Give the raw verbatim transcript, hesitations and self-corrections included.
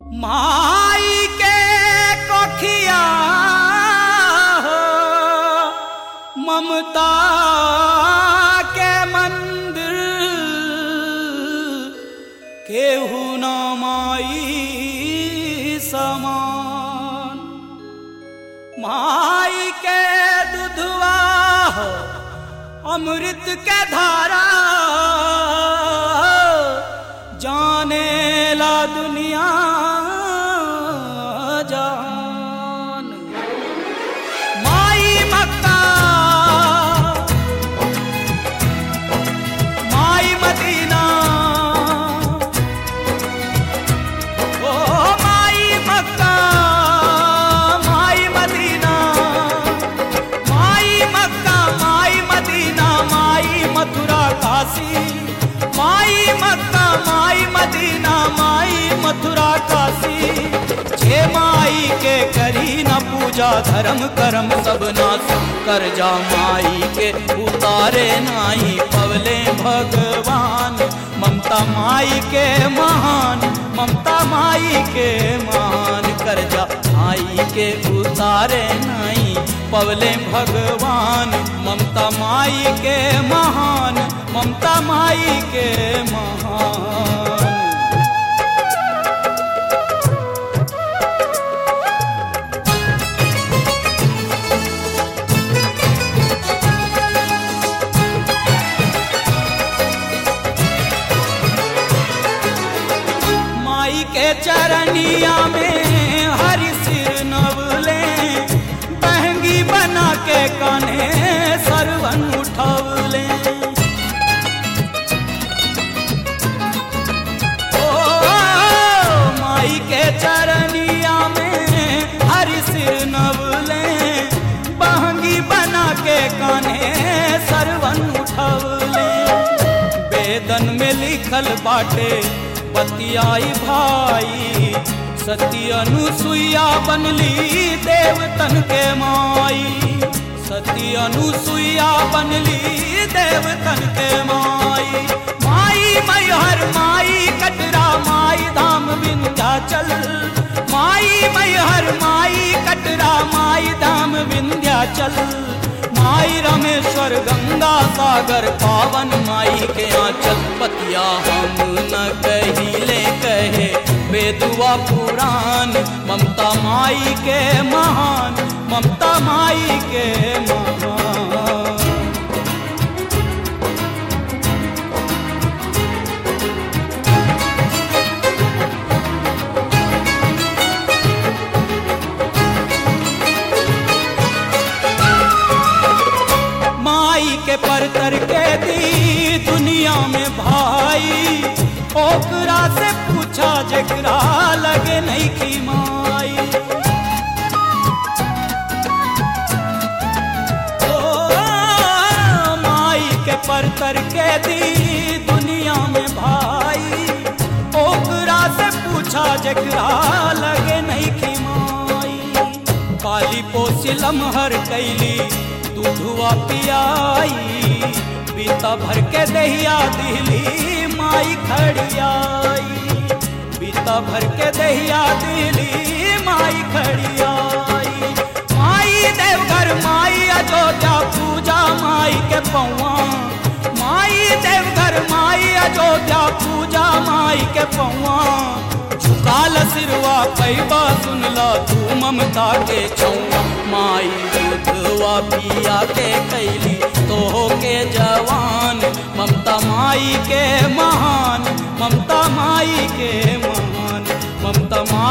माई के कोखिया ममता के मंदिर केहू न माई समान। माई के दुधवा अमृत के धारा जाने ला दुनिया जान। माई मक्का माई मदीना ओ माई मक्का माई मदीना माई मक्का माई मदीना माई मथुरा काशी। माई मक्का माई मदीना माई मथुरा काशी। छे माई के करी न पूजा धर्म कर्म सब नाश कर जा। माई के उतारे नाई पवले भगवान। ममता माई के महान ममता माई के महान कर जा। माई के उतारे नाई पवले भगवान। ममता माई के महान ममता माई के महान। माई के चरनिया में हरि सिर नवले बहंगी बना के कान्हे सरवन उठवले। माई के चरनिया में हरि सिर नवले बहंगी बना के कान्हे सरवन उठवले। वेदन में लिखल बाटे बतियाई भाई सती अनुसुईया बनली देवतन के माई। सती अनुसुईया बनली देवतन के माई। माई मैहर माई कटरा माई धाम विंध्याचल। माई मैहर माई कटरा माई धाम विंध्याचल। माई रामेश्वर गंगा सागर पावन माई के आंचल। पतिया हम न कहिले कहे बेदुआ पुराण। ममता माई के महान ममता माई के महान। माई के परतर के दी दुनिया में भाई। ओकरा से पूछा जकरा लगे नहीं की माई। ओ माई के परतर के दी दुनिया में भाई। ओकरा से पूछा जकरा लगे नहीं की माई। काली पोसिलम हर कैली दूधुआ पियाई। बीता भर के दहिया दिली माई खड़ियाई। बीता भर के दहिया दिली माई खड़ियाई। माई देवघर माई अयोध्या पूजा माई के पौआ। माई देवघर माई अयोध्या पूजा माई के पौआ। झुकाल सिरवा पैबा सुनला तू ममता के छौआ। माई दूधवा पिया के कैली तो के जवान। ममता माई के महान ममता माई के महान ममता